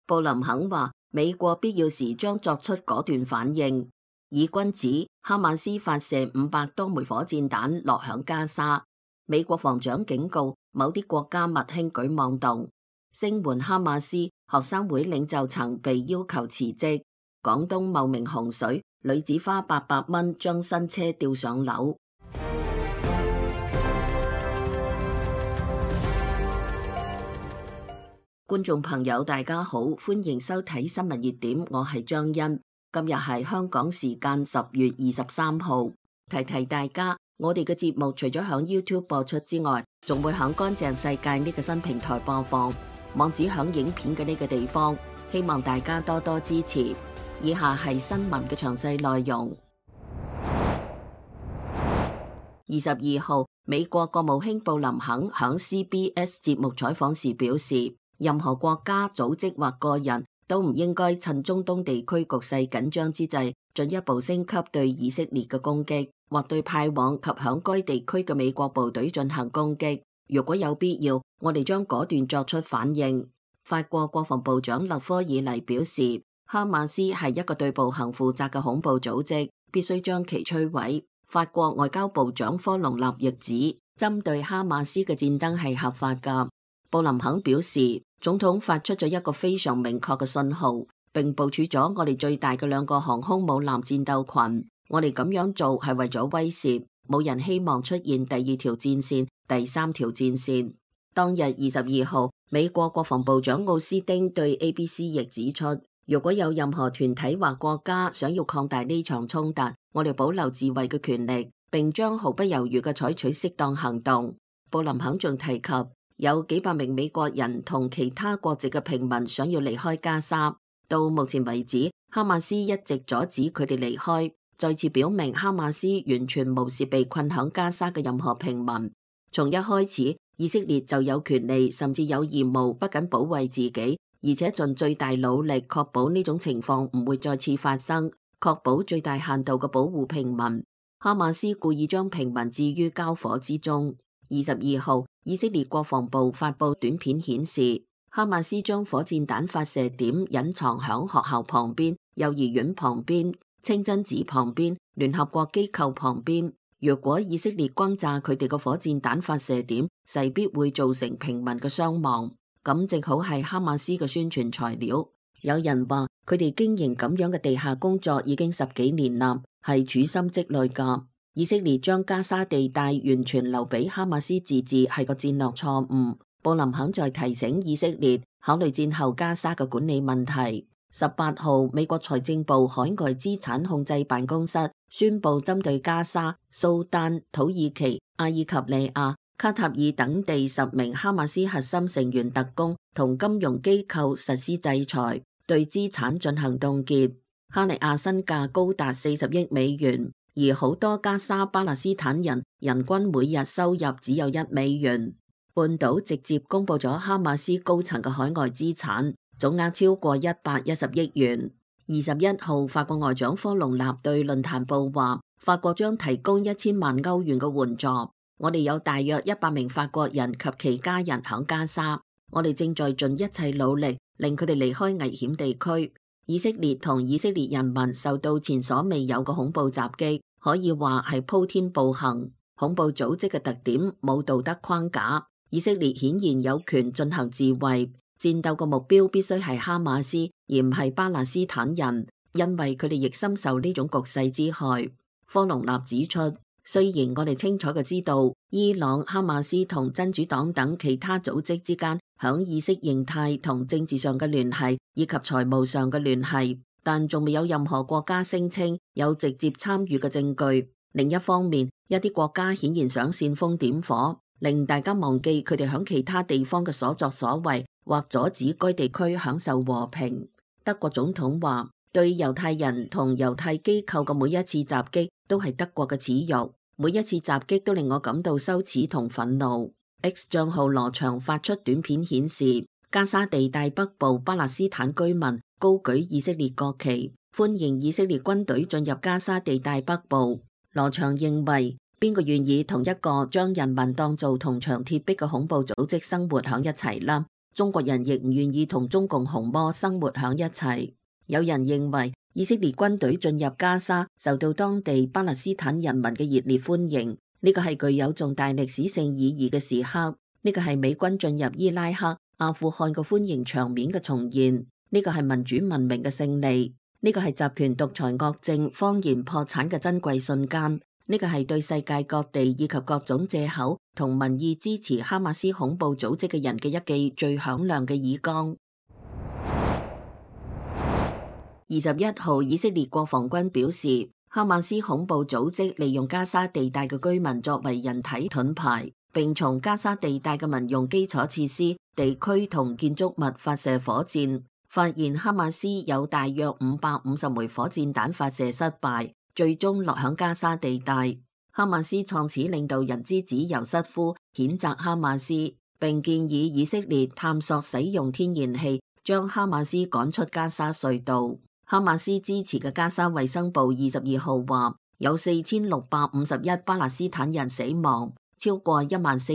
布林肯話，美國必要時將作出果斷反應。以軍指哈馬斯發射500多枚火箭彈落響加沙。美國防長警告某啲國家勿輕舉妄動。聲援哈馬斯，學生會領袖曾被要求辭職。廣東茂名洪水，女子花800蚊將新車吊上樓。觀眾朋友大家好，歡迎收睇新聞熱點，我係張欣。今日係香港時間10月23號，提提大家，我哋嘅節目除咗響 YouTube 播出之外，仲會響乾淨世界呢個新平台播放，網址響影片嘅呢個地方，希望大家多多支持。以下係新聞嘅詳細內容。22號，美國國務卿布林肯響 CBS 節目採訪時表示，任何國家、組織或個人都唔應該趁中東地區局勢緊張之際，進一步升級對以色列嘅攻擊，或對派往及響該地區嘅美國部隊進行攻擊。如果有必要，我哋將果斷作出反應。法國國防部長勒科爾尼表示，哈馬斯係一個對暴行負責嘅恐怖組織，必須將其摧毀。法國外交部長科隆納亦指，針對哈馬斯嘅戰爭係合法㗎。布林肯表示，總統發出咗一個非常明確嘅信號，並部署咗我哋最大嘅2個航空母艦戰鬥群。我哋咁樣做係為咗威懾，冇人希望出現第2條戰線、第3條戰線。當日22號，美國國防部長奧斯汀對 ABC 亦指出，如果有任何團體或國家想要擴大呢場衝突，我哋保留自衛嘅權力，並將毫不猶豫嘅採取適當行動。布林肯仲提及，有幾百名美國人同其他國籍嘅平民想要離開加沙，到目前為止，哈馬斯一直阻止佢哋離開，再次表明哈馬斯完全無視被困響加沙嘅任何平民。從一開始，以色列就有權利甚至有義務不僅保衛自己，而且盡最大努力確保呢種情況唔會再次發生，確保最大限度嘅保護平民。哈馬斯故意將平民置於交火之中。22號，以色列國防部發布短片顯示，哈馬斯將火箭彈發射點隱藏響學校旁邊、幼兒園旁邊、清真寺旁邊、聯合國機構旁邊。如果以色列轟炸佢哋嘅火箭彈發射點，勢必會造成平民嘅傷亡。咁正好係哈馬斯嘅宣傳材料。有人話佢哋經營咁樣嘅地下工作已經10幾年啦，係處心積慮噶。以色列將加沙地帶完全留俾哈馬斯自治係個戰略錯誤。布林肯再提醒以色列考慮戰後加沙嘅管理問題。18號，美國財政部海外資產控制辦公室宣布，針對加沙、蘇丹、土耳其、阿爾及利亞、卡塔爾等地10名哈馬斯核心成員特工同金融機構實施制裁，對資產進行凍結。哈尼亞身價高達40億美元。而好多加沙巴勒斯坦人人均每日收入只有1美元。半島直接公布咗哈馬斯高層嘅海外資產總額超過110億元。21號，法國外長科隆納對論壇報話，法國將提供1000萬歐元嘅援助。我哋有大約100名法國人及其家人響加沙，我哋正在盡一切努力令佢哋離開危險地區。以色列同以色列人民受到前所未有嘅恐怖襲擊，可以話係鋪天暴行。恐怖組織嘅特點冇道德框架，以色列顯然有權進行自衛，戰鬥嘅目標必須係哈馬斯，而唔係巴勒斯坦人，因為佢哋亦深受呢種局勢之害。科隆納指出，雖然我哋清楚嘅知道伊朗、哈馬斯同真主黨等其他組織之間響意識形態同政治上嘅聯繫以及財務上嘅聯繫，但仲未有任何國家聲稱有直接參與嘅證據。另一方面，一啲國家顯然想煽風點火，令大家忘記佢哋響其他地方嘅所作所為，或阻止該地區享受和平。德國總統話，對猶太人同猶太機構嘅每一次襲擊都係德國嘅恥辱，每一次襲擊都令我感到羞恥同憤怒。X 賬號羅翔發出短片顯示，加沙地帶北部巴勒斯坦居民高舉以色列國旗，歡迎以色列軍隊進入加沙地帶北部。羅翔認為，邊個願意同一個將人民當做銅牆鐵壁嘅恐怖組織生活響一齊啦？ 中國人亦唔願意同中共紅魔生活喺一齊。有人認為以色列軍隊進入加沙受到當地巴勒斯坦人民嘅熱烈歡迎，呢個係具有重大歷史性意義嘅時刻。呢個係美軍進入伊拉克、阿富汗嘅歡迎場面嘅重現，呢個係民主文明嘅勝利，呢個係集權獨裁惡政、謊言破產嘅珍貴瞬間，呢個係對世界各地以及各種藉口同民意支持哈馬斯恐怖組織嘅人嘅一記最響亮嘅耳光。21號，以色列國防軍表示，哈馬斯恐怖組織利用加沙地帶嘅居民作為人體盾牌，並從加沙地帶嘅民用基礎設施、地區同建築物發射火箭，發現哈馬斯有大約550枚火箭彈發射失敗，最終落響加沙地帶。哈馬斯創始領導人之子尤瑟夫譴責哈馬斯，並建議以色列探索使用天然氣將哈馬斯趕出加沙隧道。哈馬斯支持嘅加沙衛生部22號話，有4651巴勒斯坦人死亡，超過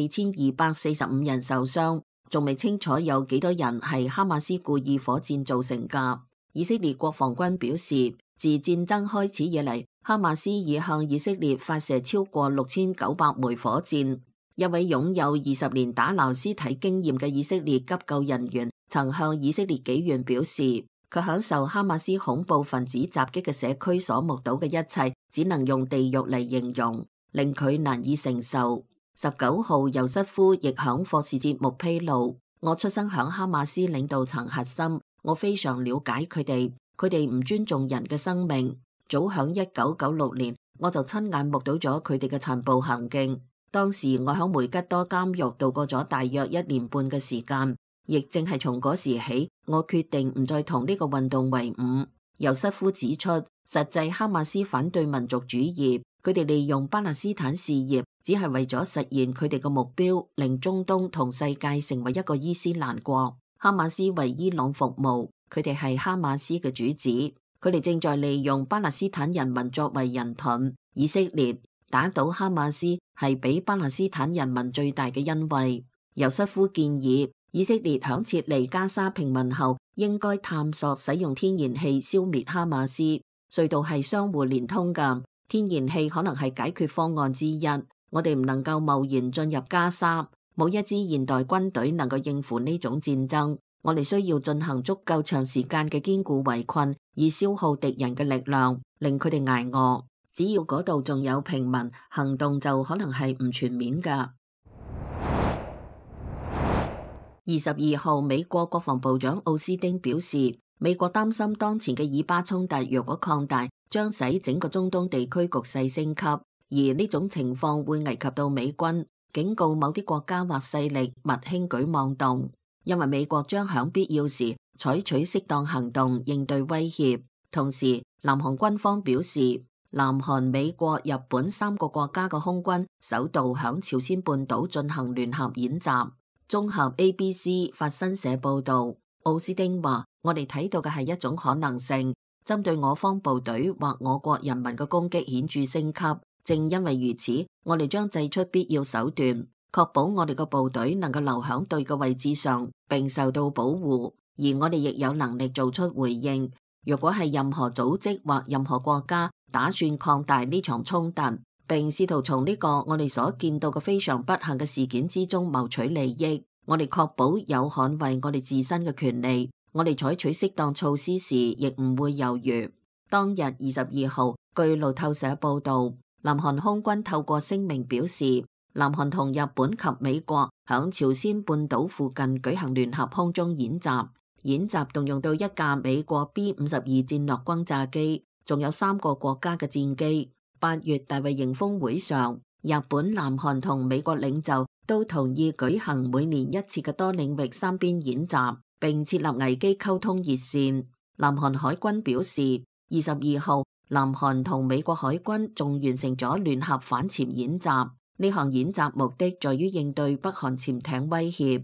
14245人受傷，仲未清楚有幾多人係哈馬斯故意火箭造成㗎。以色列國防軍表示，自戰爭開始以嚟，哈馬斯已向以色列發射超過6900枚火箭。一位擁有20年打撈屍體經驗嘅以色列急救人員曾向以色列紀元表示，佢享受哈馬斯恐怖分子襲擊嘅社區所目睹嘅一切，只能用地獄嚟形容，令佢難以承受。19號，尤瑟夫亦響霍士節目披露，我出生響哈馬斯領導層核心，我非常了解佢哋唔尊重人嘅生命。早響1996年，我就親眼目睹咗佢哋嘅殘暴行徑。當時我響梅吉多監獄度過咗大約1年半嘅時間。亦正係從嗰時起，我決定唔再同呢個運動為伍。尤瑟夫指出，實際哈馬斯反對民族主義，佢哋利用巴勒斯坦事業，只係為咗實現佢哋嘅目標，令中東同世界成為一個伊斯蘭國。哈馬斯為伊朗服務，佢哋係哈馬斯嘅主子，佢哋正在利用巴勒斯坦人民作為人盾。以色列打倒哈馬斯係俾巴勒斯坦人民最大嘅恩惠。尤瑟夫建議，以色列響撤離加沙平民後，應該探索使用天然氣消滅哈馬斯。隧道係相互連通㗎，天然氣可能係解決方案之一。我哋唔能夠貿然進入加沙，冇一支現代軍隊能夠應付呢種戰爭。我哋需要進行足夠長時間嘅堅固圍困，以消耗敵人嘅力量，令佢哋捱餓。只要嗰度仲有平民，行動就可能係唔全面㗎。22號，美國國防部長奧斯汀表示，美國擔心當前嘅以巴衝突若果擴大，將使整個中東地區局勢升級，而呢種情況會危及到美軍，警告某啲國家或勢力勿輕舉妄動，因為美國將響必要時採取適當行動應對威脅。同時，南韓軍方表示，南韓、美國、日本3個國家嘅空軍首度響朝鮮半島進行聯合演習。綜合 ABC 法新社報道，奧斯汀話：我哋睇到嘅係一種可能性，針對我方部隊或我國人民嘅攻擊顯著升級。正因為如此，我哋將祭出必要手段，確保我哋嘅部隊能夠留響對嘅位置上，並受到保護。而我哋亦有能力做出回應。若果係任何組織或任何國家打算擴大呢場衝突，並試圖從呢個我哋所見到嘅非常不幸嘅事件之中謀取利益，我哋確保有捍衛我哋自身嘅權利。我哋採取適當措施時，亦唔會猶豫。當日22號，據路透社報道，南韓空軍透過聲明表示，南韓同日本及美國響朝鮮半島附近舉行聯合空中演習，演習動用到1架美國 B-52戰略轟炸機，仲有3個國家嘅戰機。8月大衛營峰會上，日本、南韓同美國領袖都同意舉行每年1次嘅多領域3邊演習，並設立危機溝通熱線。南韓海軍表示，22號南韓同美國海軍仲完成咗聯合反潛演習。呢項演習目的在於應對北韓潛艇威脅。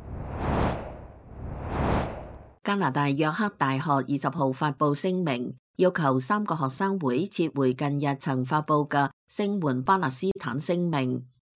加拿大約克大學20號發布聲明，要求3個學生會撤回近日曾發布嘅聲援巴勒斯坦聲明。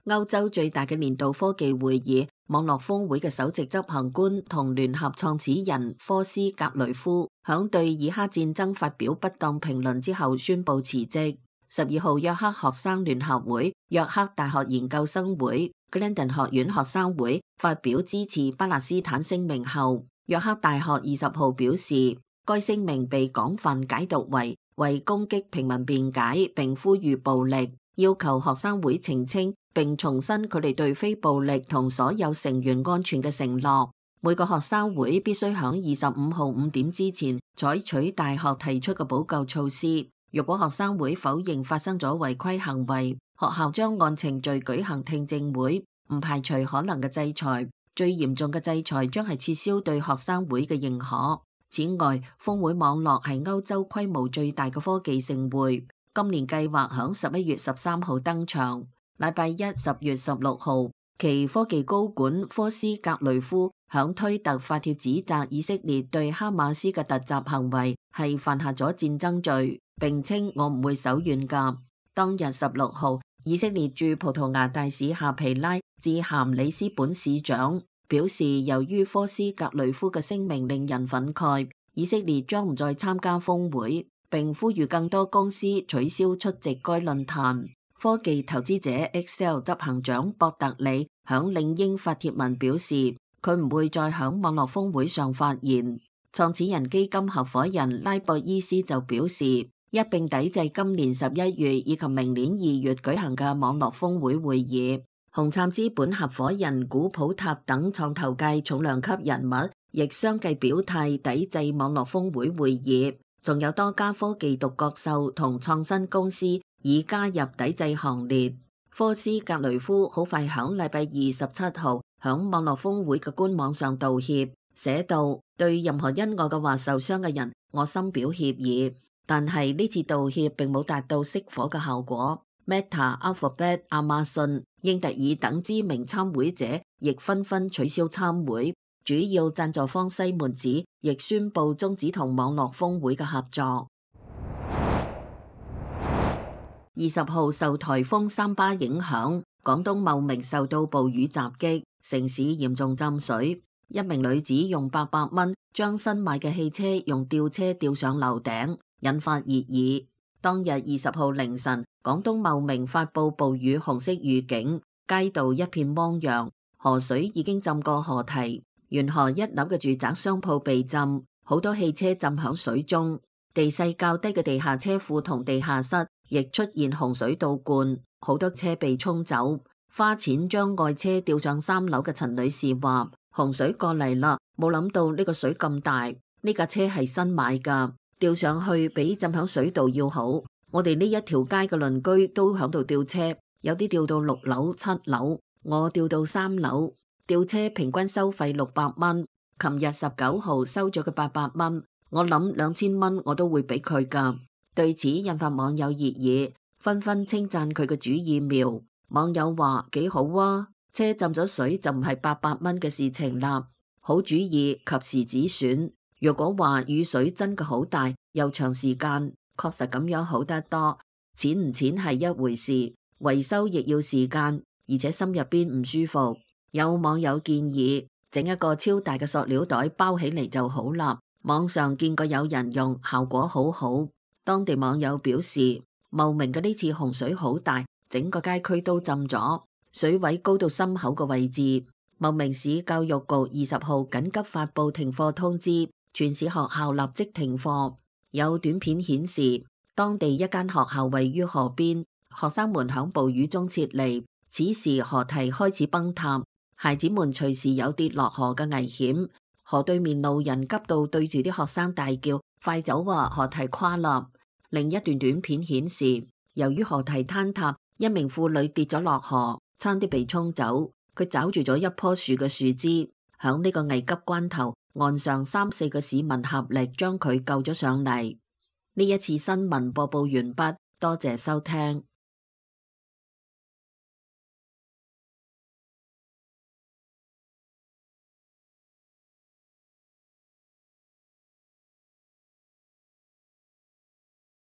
歐洲最大嘅年度科技會議網絡峰會嘅首席執行官同聯合創始人科斯格雷夫響對以哈戰爭發表不當評論之後宣布辭職。12號約克學生聯合會、約克大學研究生會、Glendon 學院學生會發表支持巴勒斯坦聲明後，約克大學20號表示，該聲明被廣泛解讀為攻擊平民辯解，並呼籲暴力，要求學生會澄清並重申佢哋對非暴力同所有成員安全嘅承諾。每個學生會必須喺25號5點之前採取大學提出嘅補救措施。如果學生會否認發生咗違規行為，學校將按程序舉行聽證會，唔排除可能嘅制裁。最嚴重嘅制裁將係撤銷對學生會嘅認可。此外，峰會網絡係歐洲規模最大嘅科技盛會，今年計劃響11月13號登場。禮拜一10月16號，其科技高管科斯格雷夫響推特發帖指責以色列對哈馬斯嘅突襲行為係犯下咗戰爭罪，並稱我唔會手軟㗎。當日16號，以色列駐葡萄牙大使夏皮拉致函里斯本市長，表示由於科斯格雷夫嘅聲明令人憤慨，以色列將唔再參加峰會，並呼籲更多公司取消出席該論壇。科技投資者 Accel 執行長博特里響領英發帖文表示，佢唔會再響網絡峰會上發言。創始人基金合夥人拉博伊斯就表示，一併抵制今年11月以及明年2月舉行嘅網絡峰會會議。紅杉資本合夥人古普塔等創投界重量級人物亦相繼表態抵制網絡峰會會議，仲有多家科技獨角獸同創新公司已加入抵制行列。科斯格雷夫好快響禮拜27號響網絡峰會嘅官網上道歉，寫道：對任何因我嘅話受傷嘅人，我深表歉意。但係呢次道歉並冇達到熄火嘅效果。Meta、Alphabet、亞馬遜、英特爾等知名參會者亦紛紛取消參會，主要贊助方西門子亦宣布終止同網絡峰會嘅合作。20號受颱風三巴影響，廣東茂名受到暴雨襲擊，城市嚴重浸水。一名女子用800蚊將新買嘅汽車用吊車吊上樓頂，引發熱議。當日20號凌晨，廣東茂名發布暴雨紅色預警，街道一片汪洋，河水已經浸過河堤，沿河1樓嘅住宅商鋪被浸，好多汽車浸響水中。地勢較低嘅地下車庫同地下室亦出現洪水倒灌，好多車被沖走。花錢將愛車吊上3樓嘅陳女士話：洪水過嚟啦，冇諗到呢個水咁大，呢架車係新買噶，吊上去比浸響水度要好。我哋呢一條街嘅鄰居都響度吊車，有啲吊到6樓、7樓，我吊到3樓。吊車平均收費600蚊，琴日19號收咗佢800蚊，我諗2000蚊我都會俾佢噶。對此引發網友熱議，紛紛稱讚佢嘅主意妙。網友話幾好啊，車浸咗水就唔係800蚊嘅事情啦，好主意，及時止損。如果話雨水真嘅好大又長時間，確實咁樣好得多。錢唔錢係一回事，維修亦要時間，而且心入邊唔舒服。有網友建議整一個超大嘅塑料袋包起嚟就好啦。網上見過有人用，效果好好。當地網友表示，茂名嘅呢次洪水好大，整個街區都浸咗，水位高到心口嘅位置。茂名市教育局20號緊急發布停課通知，全市學校立即停課。有短片顯示，當地一間學校位於河邊，學生們響暴雨中撤離，此時河堤開始崩塌，孩子們隨時有跌落河嘅危險。河對面路人急到對住啲學生大叫：快走啊，河堤垮啦！另一段短片顯示，由於河堤坍塌，一名婦女跌咗落河，差啲被沖走。佢抓住咗一棵樹嘅樹枝，響呢個危急關頭，岸上3-4個市民合力將佢救咗上嚟。呢一次新聞播報完畢，多謝收聽。